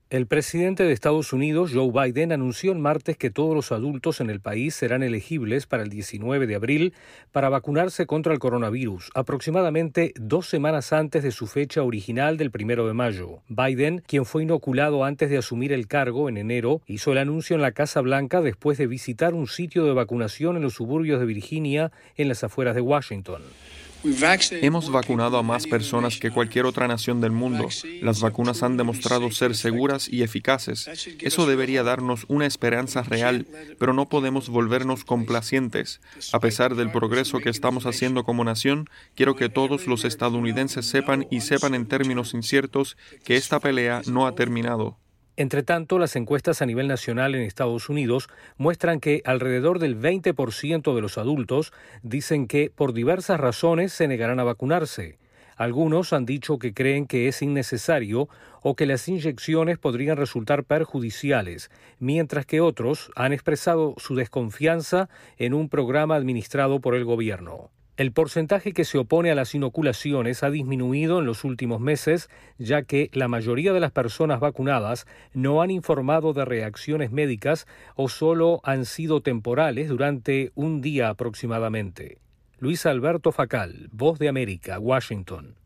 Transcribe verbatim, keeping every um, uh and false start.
El presidente de Estados Unidos, Joe Biden, anunció el martes que todos los adultos en el país serán elegibles para el diecinueve de abril para vacunarse contra el coronavirus, aproximadamente dos semanas antes de su fecha original del primero de mayo. Biden, quien fue inoculado antes de asumir el cargo en enero, hizo el anuncio en la Casa Blanca después de visitar un sitio de vacunación en los suburbios de Virginia, en las afueras de Washington. Hemos vacunado a más personas que cualquier otra nación del mundo. Las vacunas han demostrado ser seguras y eficaces. Eso debería darnos una esperanza real, pero no podemos volvernos complacientes. A pesar del progreso que estamos haciendo como nación, quiero que todos los estadounidenses sepan y sepan en términos inciertos que esta pelea no ha terminado. Entre tanto, las encuestas a nivel nacional en Estados Unidos muestran que alrededor del veinte por ciento de los adultos dicen que por diversas razones se negarán a vacunarse. Algunos han dicho que creen que es innecesario o que las inyecciones podrían resultar perjudiciales, mientras que otros han expresado su desconfianza en un programa administrado por el gobierno. El porcentaje que se opone a las inoculaciones ha disminuido en los últimos meses, ya que la mayoría de las personas vacunadas no han informado de reacciones médicas o solo han sido temporales durante un día aproximadamente. Luis Alberto Facal, Voz de América, Washington.